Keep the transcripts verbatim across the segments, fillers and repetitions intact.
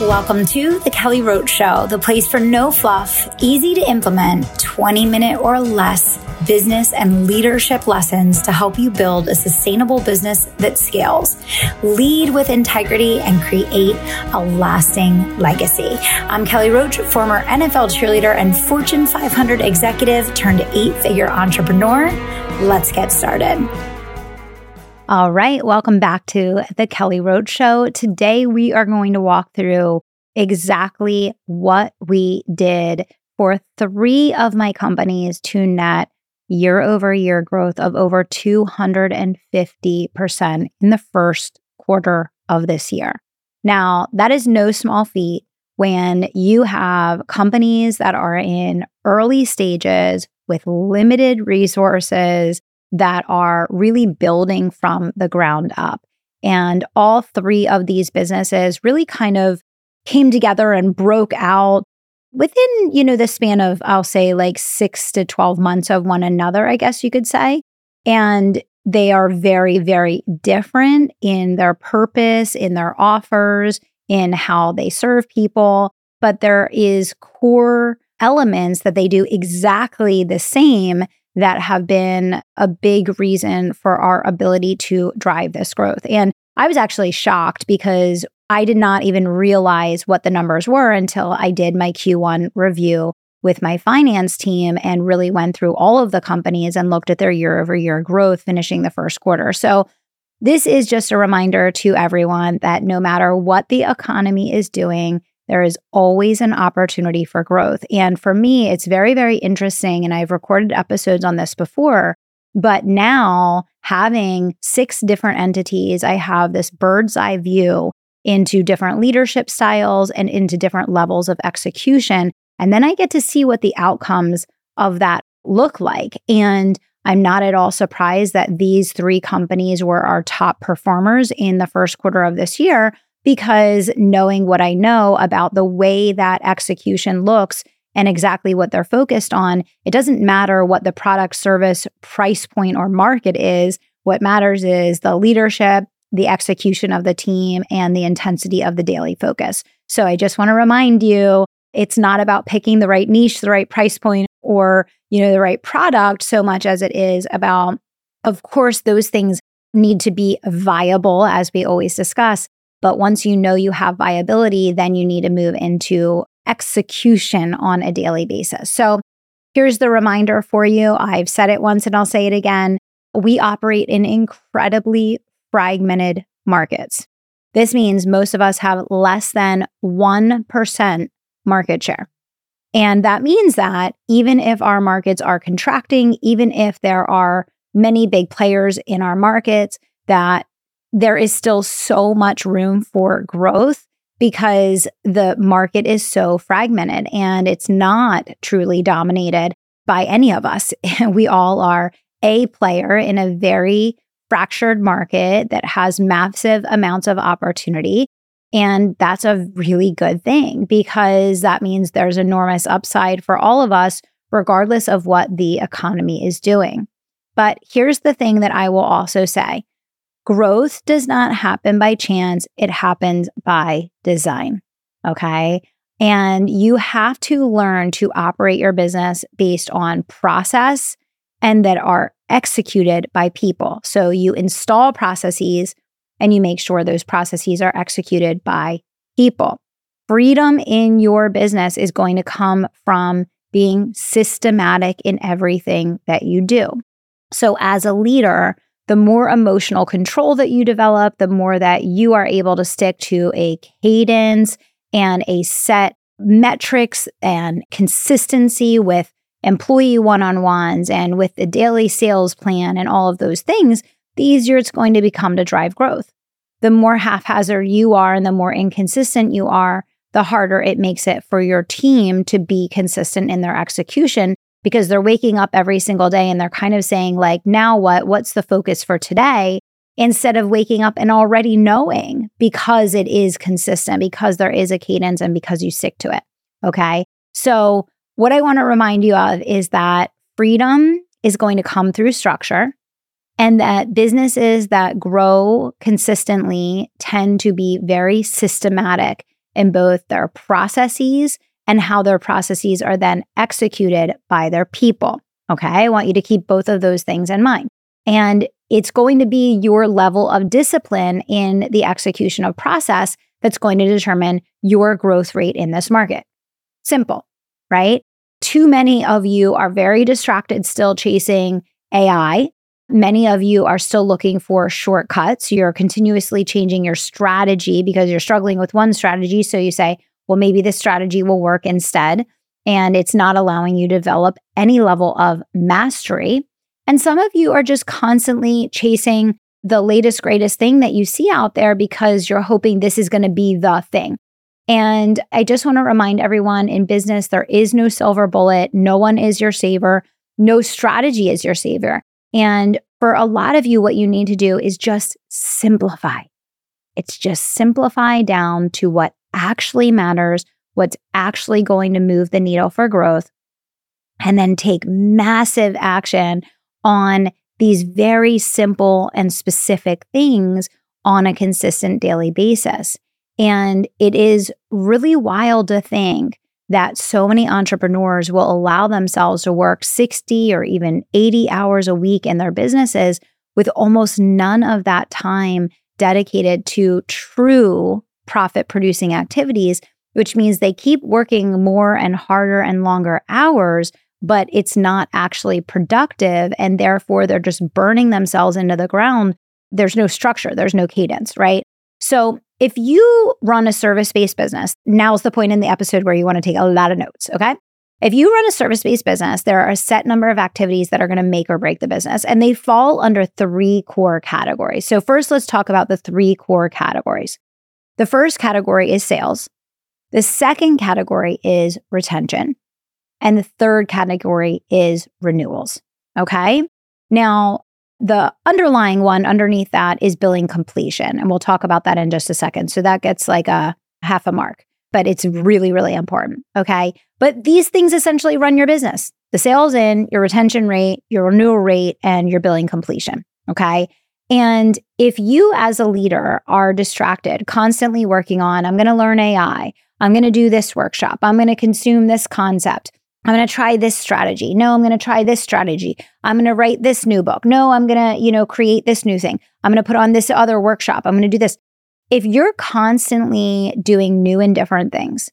Welcome to The Kelly Roach Show, the place for no fluff, easy to implement, twenty minute or less business and leadership lessons to help you build a sustainable business that scales. Lead with integrity and create a lasting legacy. I'm Kelly Roach, former N F L cheerleader and Fortune five hundred executive turned eight-figure entrepreneur. Let's get started. All right, welcome back to The Kelly Roach Show. Today, we are going to walk through exactly what we did for three of my companies to net year-over-year growth of over two hundred fifty percent in the first quarter of this year. Now, that is no small feat when you have companies that are in early stages with limited resources that are really building from the ground up. And all three of these businesses really kind of came together and broke out within, you know, the span of, I'll say like six to twelve months of one another, I guess you could say. And they are very, very different in their purpose, in their offers, in how they serve people. But there is core elements that they do exactly the same that have been a big reason for our ability to drive this growth. And I was actually shocked because I did not even realize what the numbers were until I did my Q one review with my finance team and really went through all of the companies and looked at their year-over-year growth finishing the first quarter. So this is just a reminder to everyone that no matter what the economy is doing, there is always an opportunity for growth. And for me, it's very, very interesting. And I've recorded episodes on this before, but now having six different entities, I have this bird's eye view into different leadership styles and into different levels of execution. And then I get to see what the outcomes of that look like. And I'm not at all surprised that these three companies were our top performers in the first quarter of this year, because knowing what I know about the way that execution looks and exactly what they're focused on, it doesn't matter what the product, service, price point, or market is. What matters is the leadership, the execution of the team, and the intensity of the daily focus. So I just want to remind you, it's not about picking the right niche, the right price point, or, you know, the right product so much as it is about, of course, those things need to be viable, as we always discuss. But once you know you have viability, then you need to move into execution on a daily basis. So here's the reminder for you. I've said it once and I'll say it again. We operate in incredibly fragmented markets. This means most of us have less than one percent market share. And that means that even if our markets are contracting, even if there are many big players in our markets, that there is still so much room for growth because the market is so fragmented and it's not truly dominated by any of us. We all are a player in a very fractured market that has massive amounts of opportunity. And that's a really good thing because that means there's enormous upside for all of us, regardless of what the economy is doing. But here's the thing that I will also say. Growth does not happen by chance. It happens by design, okay? And you have to learn to operate your business based on process and that are executed by people. So you install processes and you make sure those processes are executed by people. Freedom in your business is going to come from being systematic in everything that you do. So as a leader, the more emotional control that you develop, the more that you are able to stick to a cadence and a set metrics and consistency with employee one-on-ones and with the daily sales plan and all of those things, the easier it's going to become to drive growth. The more haphazard you are and the more inconsistent you are, the harder it makes it for your team to be consistent in their execution because they're waking up every single day and they're kind of saying like, now what? What's the focus for today? Instead of waking up and already knowing because it is consistent, because there is a cadence and because you stick to it. Okay. So what I want to remind you of is that freedom is going to come through structure and that businesses that grow consistently tend to be very systematic in both their processes and how their processes are then executed by their people. Okay, I want you to keep both of those things in mind. And it's going to be your level of discipline in the execution of process that's going to determine your growth rate in this market. Simple, right? Too many of you are very distracted still chasing A I. Many of you are still looking for shortcuts. You're continuously changing your strategy because you're struggling with one strategy. So you say, well, maybe this strategy will work instead. And it's not allowing you to develop any level of mastery. And some of you are just constantly chasing the latest, greatest thing that you see out there because you're hoping this is going to be the thing. And I just want to remind everyone in business, there is no silver bullet. No one is your savior. No strategy is your savior. And for a lot of you, what you need to do is just simplify. It's just simplify down to what actually matters, what's actually going to move the needle for growth, and then take massive action on these very simple and specific things on a consistent daily basis. And it is really wild to think that so many entrepreneurs will allow themselves to work sixty or even eighty hours a week in their businesses with almost none of that time dedicated to true profit-producing activities, which means they keep working more and harder and longer hours, but it's not actually productive, and therefore they're just burning themselves into the ground. There's no structure, there's no cadence, right? So if you run a service-based business, now's the point in the episode where you want to take a lot of notes, okay? If you run a service-based business, there are a set number of activities that are going to make or break the business, and they fall under three core categories. So first, let's talk about the three core categories. The first category is sales. The second category is retention. And the third category is renewals, okay? Now, the underlying one underneath that is billing completion. And we'll talk about that in just a second. So that gets like a half a mark, but it's really, really important, okay? But these things essentially run your business. The sales in, your retention rate, your renewal rate, and your billing completion, okay? And if you as a leader are distracted, constantly working on, I'm going to learn A I, I'm going to do this workshop, I'm going to consume this concept, I'm going to try this strategy. No, I'm going to try this strategy. I'm going to write this new book. No, I'm going to, you know, create this new thing. I'm going to put on this other workshop. I'm going to do this. If you're constantly doing new and different things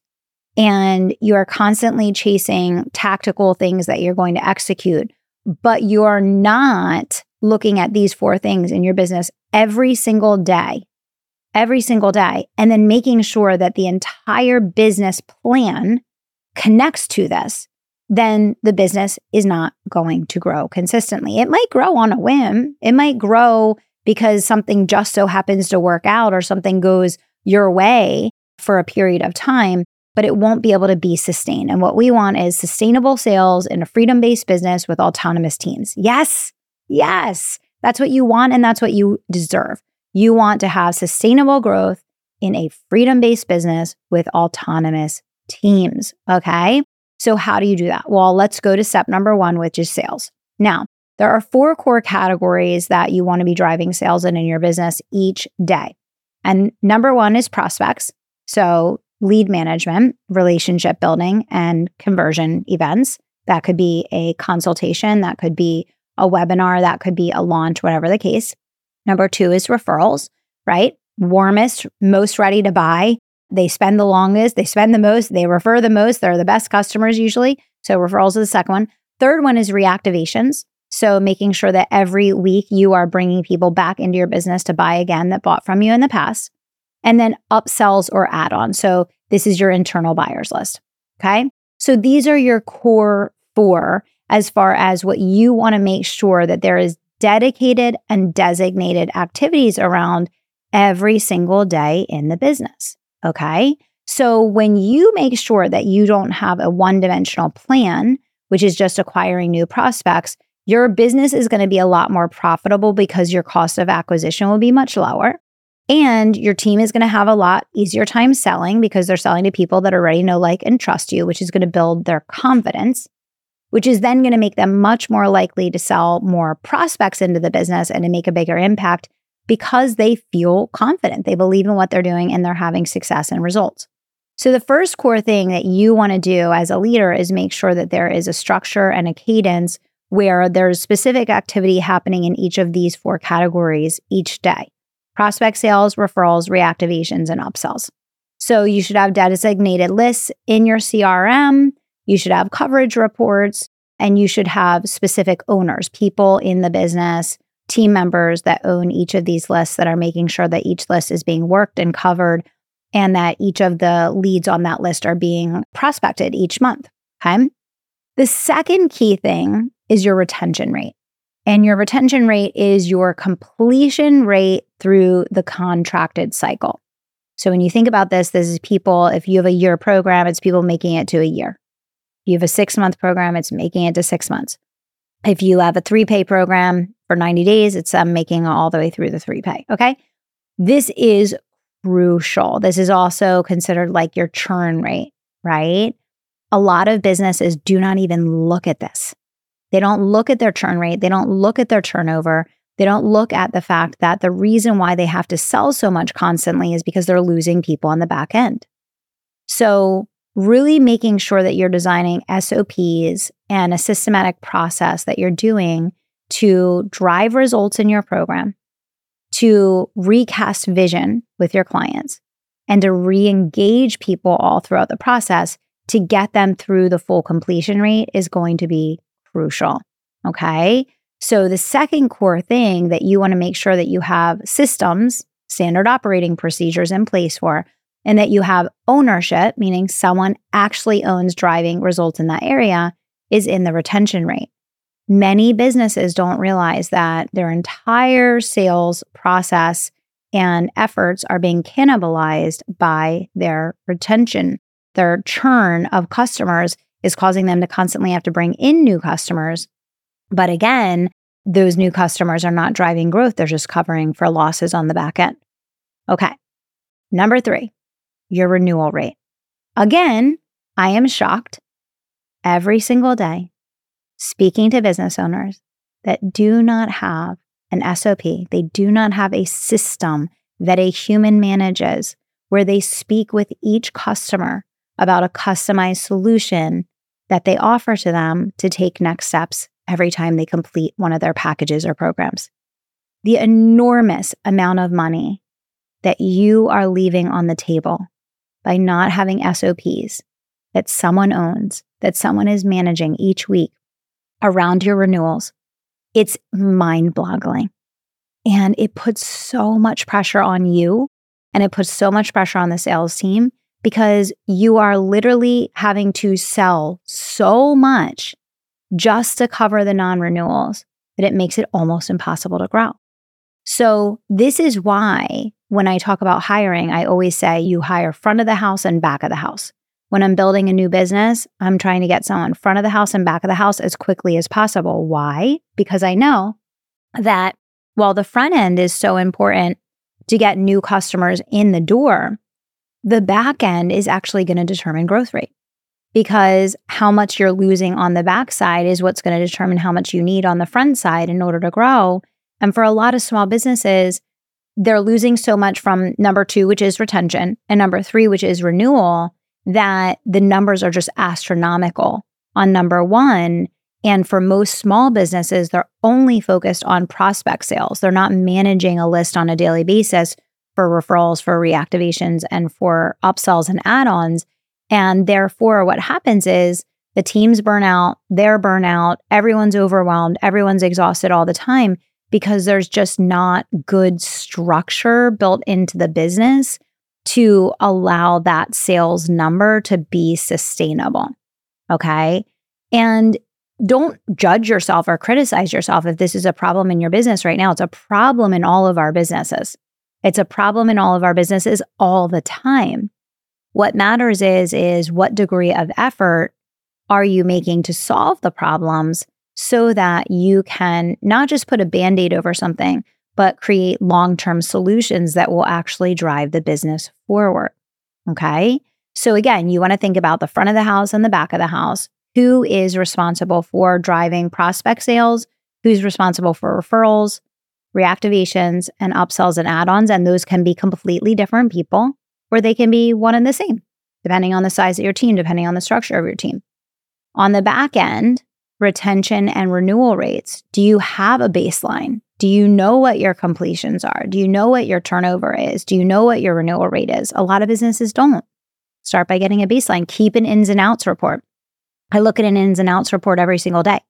and you are constantly chasing tactical things that you're going to execute, but you're not looking at these four things in your business every single day, every single day, and then making sure that the entire business plan connects to this, then the business is not going to grow consistently. It might grow on a whim. It might grow because something just so happens to work out or something goes your way for a period of time, but it won't be able to be sustained. And what we want is sustainable sales in a freedom-based business with autonomous teams. Yes, yes, that's what you want and that's what you deserve. You want to have sustainable growth in a freedom-based business with autonomous teams, okay? So how do you do that? Well, let's go to step number one, which is sales. Now, there are four core categories that you want to be driving sales in in your business each day. And number one is prospects. So lead management, relationship building, and conversion events. That could be a consultation, that could be a webinar, that could be a launch, whatever the case. Number two is referrals, right? Warmest, most ready to buy. They spend the longest, they spend the most, they refer the most, they're the best customers usually. So referrals is the second one. Third one is reactivations. So making sure that every week you are bringing people back into your business to buy again that bought from you in the past. And then upsells or add-ons. So this is your internal buyers list, okay? So these are your core four as far as what you want to make sure that there is dedicated and designated activities around every single day in the business. Okay. So when you make sure that you don't have a one-dimensional plan, which is just acquiring new prospects, your business is going to be a lot more profitable because your cost of acquisition will be much lower. And your team is going to have a lot easier time selling because they're selling to people that already know, like, and trust you, which is going to build their confidence, which is then going to make them much more likely to sell more prospects into the business and to make a bigger impact because they feel confident. They believe in what they're doing and they're having success and results. So the first core thing that you want to do as a leader is make sure that there is a structure and a cadence where there's specific activity happening in each of these four categories each day: prospect sales, referrals, reactivations, and upsells. So you should have designated lists in your C R M, you should have coverage reports, and you should have specific owners, people in the business, team members that own each of these lists that are making sure that each list is being worked and covered and that each of the leads on that list are being prospected each month, okay? The second key thing is your retention rate. And your retention rate is your completion rate through the contracted cycle. So when you think about this, this is people, if you have a year program, it's people making it to a year. If you have a six-month program, it's making it to six months. If you have a three-pay program for ninety days, it's um, making it all the way through the three-pay, okay? This is crucial. This is also considered like your churn rate, right? A lot of businesses do not even look at this. They don't look at their churn rate. They don't look at their turnover. They don't look at the fact that the reason why they have to sell so much constantly is because they're losing people on the back end. So really making sure that you're designing S O Ps and a systematic process that you're doing to drive results in your program, to recast vision with your clients, and to re-engage people all throughout the process to get them through the full completion rate is going to be crucial, okay? So the second core thing that you want to make sure that you have systems, standard operating procedures in place for, and that you have ownership, meaning someone actually owns driving results in that area, is in the retention rate. Many businesses don't realize that their entire sales process and efforts are being cannibalized by their retention. Their churn of customers is causing them to constantly have to bring in new customers. But again, those new customers are not driving growth. They're just covering for losses on the back end. Okay. Number three, your renewal rate. Again, I am shocked every single day speaking to business owners that do not have an S O P. They do not have a system that a human manages where they speak with each customer about a customized solution that they offer to them to take next steps every time they complete one of their packages or programs. The enormous amount of money that you are leaving on the table by not having S O Ps that someone owns, that someone is managing each week around your renewals, it's mind-boggling. And it puts so much pressure on you, and it puts so much pressure on the sales team because you are literally having to sell so much just to cover the non-renewals that it makes it almost impossible to grow. So this is why when I talk about hiring, I always say you hire front of the house and back of the house. When I'm building a new business, I'm trying to get someone front of the house and back of the house as quickly as possible. Why? Because I know that while the front end is so important to get new customers in the door, the back end is actually going to determine growth rate, because how much you're losing on the back side is what's going to determine how much you need on the front side in order to grow. And for a lot of small businesses, they're losing so much from number two, which is retention, and number three, which is renewal, that the numbers are just astronomical on number one. And for most small businesses, they're only focused on prospect sales. They're not managing a list on a daily basis for referrals, for reactivations, and for upsells and add-ons. And therefore, what happens is the teams burn out, they're burnt out, everyone's overwhelmed, everyone's exhausted all the time because there's just not good structure built into the business to allow that sales number to be sustainable, okay? And don't judge yourself or criticize yourself if this is a problem in your business right now. It's a problem in all of our businesses. It's a problem in all of our businesses all the time. What matters is, is what degree of effort are you making to solve the problems so that you can not just put a Band-Aid over something, but create long-term solutions that will actually drive the business forward, okay? So again, you want to think about the front of the house and the back of the house. Who is responsible for driving prospect sales? Who's responsible for referrals, reactivations, and upsells and add-ons? And those can be completely different people, or they can be one and the same. depending on the size of your team, depending on the structure of your team. On the back end, retention and renewal rates. Do you have a baseline? Do you know what your completions are? Do you know what your turnover is? Do you know what your renewal rate is? A lot of businesses don't. Start by getting a baseline. Keep an ins and outs report. I look at an ins and outs report every single day.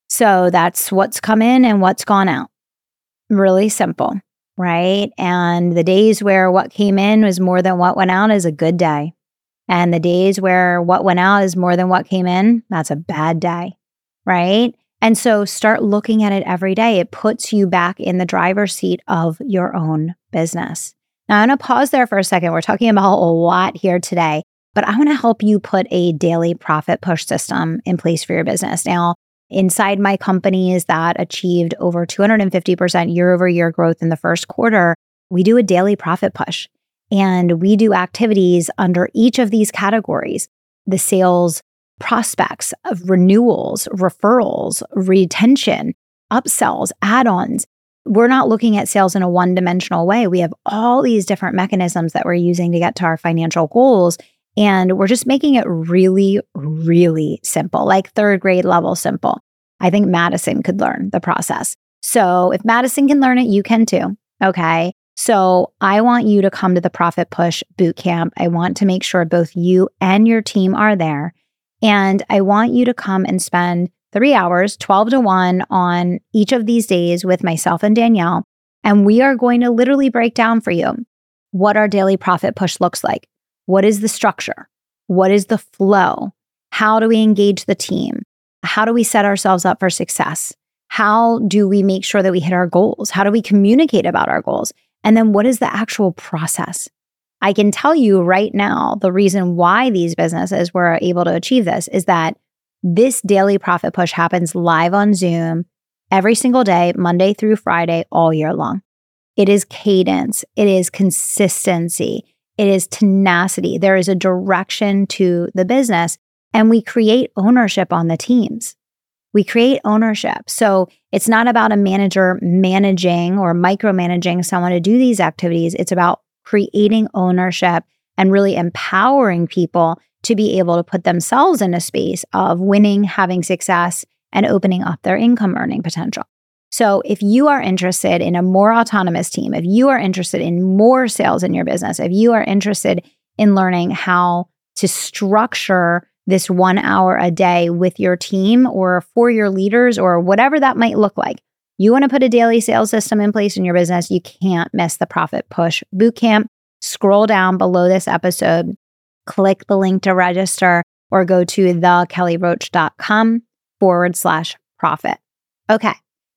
So that's what's come in and what's gone out. Really simple, right? And the days where what came in was more than what went out is a good day. And the days where what went out is more than what came in, that's a bad day, right? And so start looking at it every day. It puts you back in the driver's seat of your own business. Now, I'm going to pause there for a second. We're talking about a lot here today, but I want to help you put a daily profit push system in place for your business. Now, inside my companies that achieved over two hundred fifty percent year over year growth in the first quarter, we do a daily profit push. And we do activities under each of these categories: the sales prospects, of renewals, referrals, retention, upsells, add-ons. We're not looking at sales in a one-dimensional way. We have all these different mechanisms that we're using to get to our financial goals. And we're just making it really, really simple, like third grade level simple. I think Madison could learn the process. So if Madison can learn it, you can too. Okay. So I want you to come to the Profit Push Bootcamp. I want to make sure both you and your team are there. And I want you to come and spend three hours, twelve to one on each of these days with myself and Danielle. And we are going to literally break down for you what our daily profit push looks like. What is the structure? What is the flow? How do we engage the team? How do we set ourselves up for success? How do we make sure that we hit our goals? How do we communicate about our goals? And then what is the actual process? I can tell you right now, the reason why these businesses were able to achieve this is that this daily profit push happens live on Zoom every single day, Monday through Friday, all year long. It is cadence. It is consistency. It is tenacity. There is a direction to the business, and we create ownership on the teams. We create ownership. So it's not about a manager managing or micromanaging someone to do these activities. It's about creating ownership and really empowering people to be able to put themselves in a space of winning, having success, and opening up their income earning potential. So if you are interested in a more autonomous team, if you are interested in more sales in your business, if you are interested in learning how to structure this one hour a day with your team or for your leaders or whatever that might look like, you want to put a daily sales system in place in your business, you can't miss the Profit Push Bootcamp. Scroll down below this episode, click the link to register, or go to thekellyroach.com forward slash profit. Okay.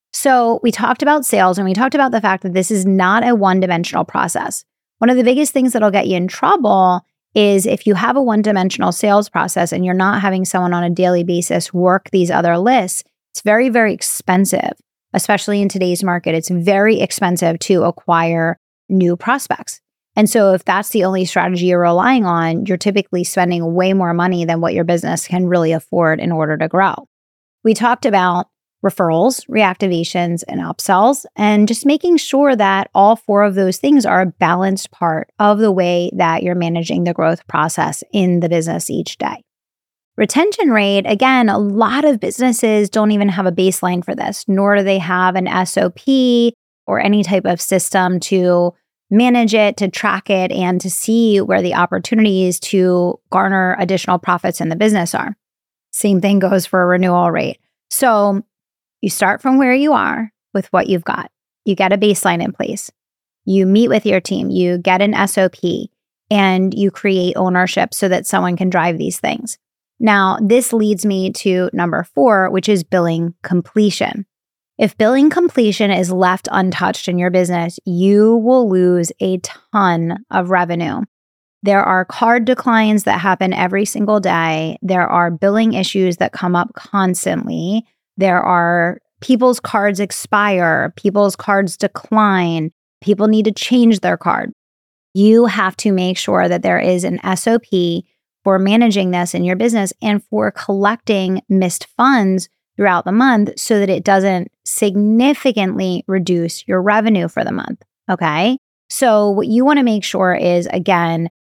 So we talked about sales and we talked about the fact that this is not a one-dimensional process. One of the biggest things that'll get you in trouble is if you have a one-dimensional sales process and you're not having someone on a daily basis work these other lists. It's very, very expensive, especially in today's market. It's very expensive to acquire new prospects. And so if that's the only strategy you're relying on, you're typically spending way more money than what your business can really afford in order to grow. We talked about referrals, reactivations, and upsells, and just making sure that all four of those things are a balanced part of the way that you're managing the growth process in the business each day. Retention rate, again, a lot of businesses don't even have a baseline for this, nor do they have an S O P or any type of system to manage it, to track it, and to see where the opportunities to garner additional profits in the business are. Same thing goes for a renewal rate. So you start from where you are with what you've got. You get a baseline in place. You meet with your team. You get an S O P and you create ownership so that someone can drive these things. Now, this leads me to number four, which is billing completion. If billing completion is left untouched in your business, you will lose a ton of revenue. There are card declines that happen every single day. There are billing issues that come up constantly. There are people's cards expire, people's cards decline, people need to change their card. You have to make sure that there is an S O P for managing this in your business and for collecting missed funds throughout the month so that it doesn't significantly reduce your revenue for the month. Okay. So what you want to make sure is, again,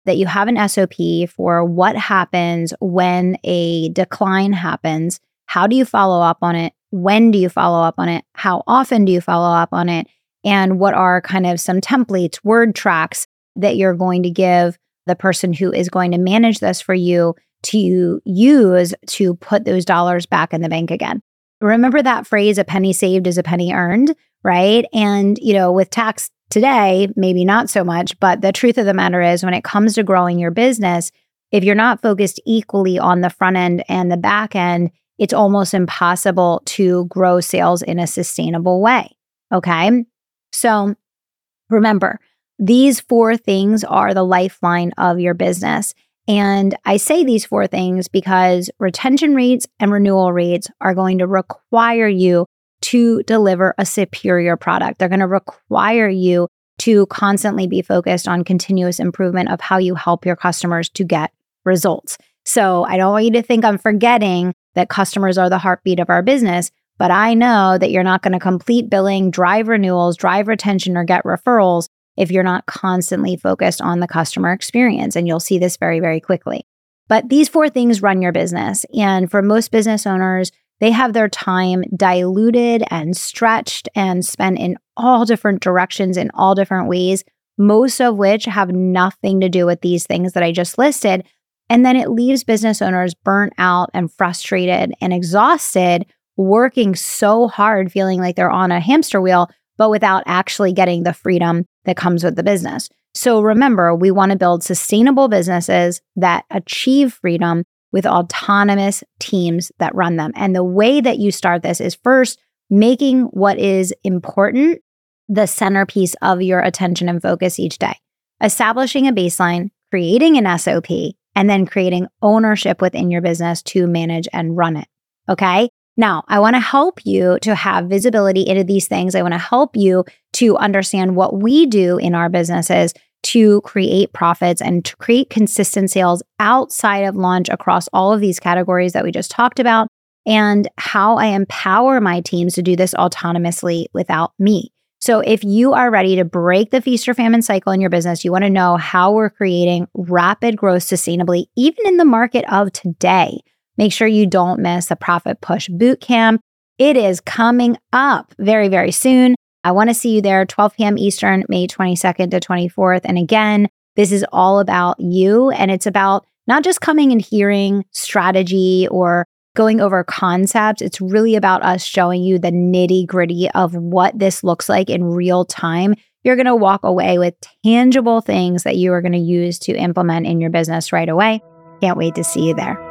that you have an S O P for what happens when a decline happens. How do you follow up on it? When do you follow up on it? How often do you follow up on it? And what are kind of some templates, word tracks that you're going to give the person who is going to manage this for you to use to put those dollars back in the bank again? Remember that phrase, a penny saved is a penny earned, right? And, you know, with tax today, maybe not so much, but the truth of the matter is when it comes to growing your business, if you're not focused equally on the front end and the back end, it's almost impossible to grow sales in a sustainable way. Okay. So remember, these four things are the lifeline of your business. And I say these four things because retention rates and renewal rates are going to require you to deliver a superior product. They're going to require you to constantly be focused on continuous improvement of how you help your customers to get results. So I don't want you to think I'm forgetting that customers are the heartbeat of our business, but I know that you're not going to complete billing, drive renewals, drive retention, or get referrals if you're not constantly focused on the customer experience. And you'll see this very, very quickly. But these four things run your business. And for most business owners, they have their time diluted and stretched and spent in all different directions in all different ways, most of which have nothing to do with these things that I just listed. And then it leaves business owners burnt out and frustrated and exhausted, working so hard, feeling like they're on a hamster wheel, but without actually getting the freedom that comes with the business. So remember, we want to build sustainable businesses that achieve freedom with autonomous teams that run them. And the way that you start this is first making what is important the centerpiece of your attention and focus each day. Establishing a baseline, creating an S O P, and then creating ownership within your business to manage and run it. Okay? Now, I want to help you to have visibility into these things. I want to help you to understand what we do in our businesses to create profits and to create consistent sales outside of launch across all of these categories that we just talked about, and how I empower my teams to do this autonomously without me. So if you are ready to break the feast or famine cycle in your business, you want to know how we're creating rapid growth sustainably, even in the market of today, make sure you don't miss the Profit Push Bootcamp. It is coming up very, very soon. I want to see you there, twelve p.m. Eastern, May twenty-second to twenty-fourth. And again, this is all about you. And it's about not just coming and hearing strategy or going over concepts. It's really about us showing you the nitty gritty of what this looks like in real time. You're going to walk away with tangible things that you are going to use to implement in your business right away. Can't wait to see you there.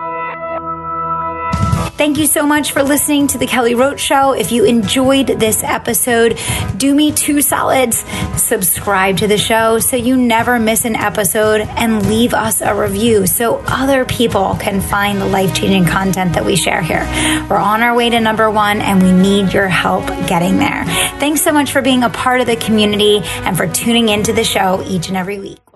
Thank you so much for listening to The Kelly Roach Show. If you enjoyed this episode, do me two solids. Subscribe to the show so you never miss an episode, and leave us a review so other people can find the life-changing content that we share here. We're on our way to number one, and we need your help getting there. Thanks so much for being a part of the community and for tuning into the show each and every week.